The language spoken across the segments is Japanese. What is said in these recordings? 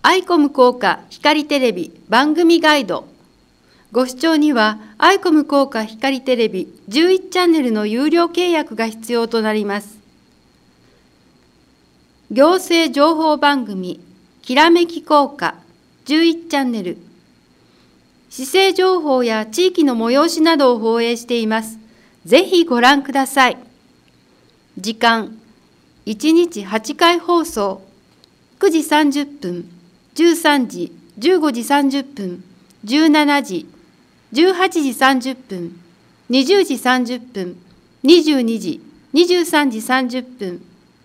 アイコム効果光テレビ番組ガイド。ご視聴にはアイコム効果光テレビ11チャンネルの有料契約が必要となります。行政情報番組きらめき効果11チャンネル。市政情報や地域の催しなどを放映しています。ぜひご覧ください。時間、1日8回放送、9時30分、13時、15時30分、17時、18時30分、20時30分、22時、23時30分。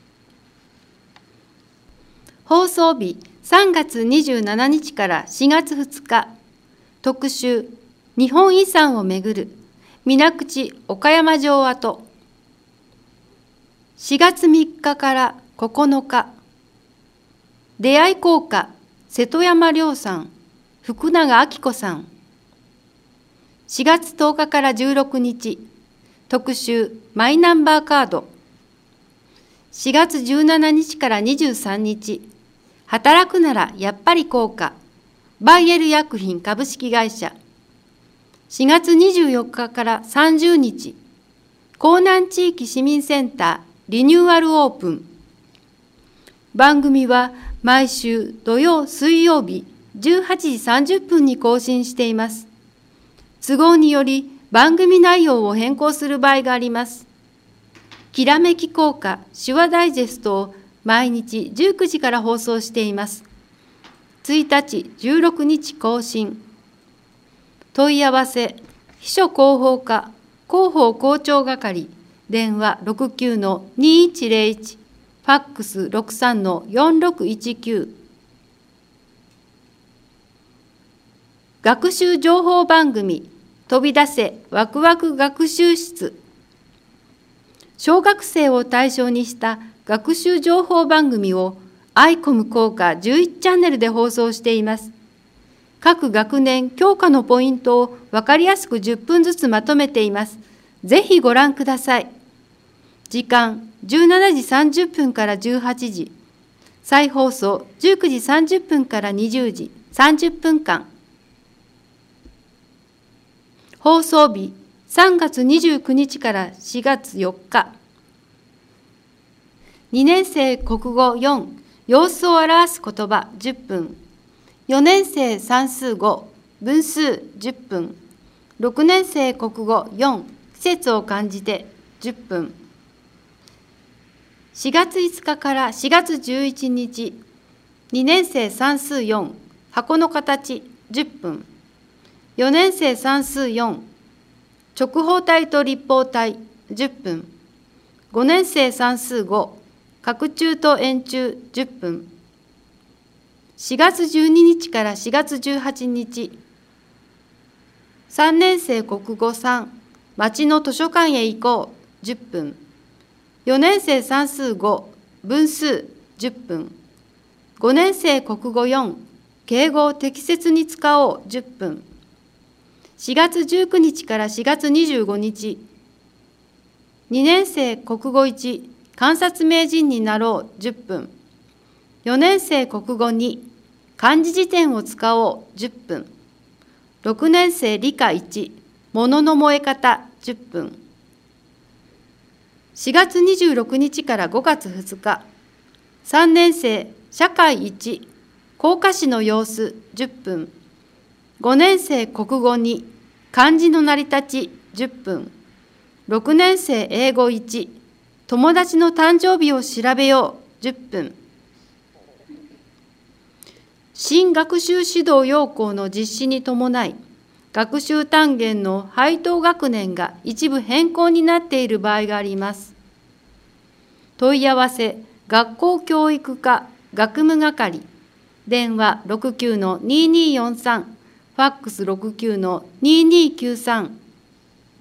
放送日3月27日から4月2日、特集、日本遺産をめぐる、水口岡山城跡。4月3日から9日、出会い効果、瀬戸山亮さん、福永明子さん。4月10日から16日、特集マイナンバーカード。4月17日から23日、働くならやっぱり効果、バイエル薬品株式会社。4月24日から30日、江南地域市民センターリニューアルオープン。番組は毎週土曜、水曜日18時30分に更新しています。都合により番組内容を変更する場合があります。きらめき効果手話ダイジェストを毎日19時から放送しています。1日、16日更新。問い合わせ、秘書広報課、広報広聴係、電話69-2101、ファックス63-4619。学習情報番組、飛び出せワクワク学習室。小学生を対象にした学習情報番組をアイコム効果11チャンネルで放送しています。各学年教科のポイントを分かりやすく10分ずつまとめています。ぜひご覧ください。時間、17時30分から18時。再放送、19時30分から20時、30分間。放送日、3月29日から4月4日。2年生国語4、様子を表す言葉10分。4年生算数5、分数10分。6年生国語4、季節を感じて10分。4月5日から4月11日、2年生算数4、箱の形10分。4年生算数4、直方体と立方体10分。5年生算数5、角柱と円柱10分。4月12日から4月18日、3年生国語3、町の図書館へ行こう10分。4年生算数5、分数10分。5年生国語4、敬語を適切に使おう10分。4月19日から4月25日、2年生国語1、観察名人になろう10分。4年生国語2、漢字辞典を使おう10分。6年生理科1、物の燃え方10分。4月26日から5月2日、3年生社会1、甲賀市の様子10分。5年生国語2、漢字の成り立ち10分。6年生英語1、友達の誕生日を調べよう10分。新学習指導要項の実施に伴い、学習単元の配当学年が一部変更になっている場合があります。問い合わせ、学校教育課学務係、電話69-2243、ファックス69-2293。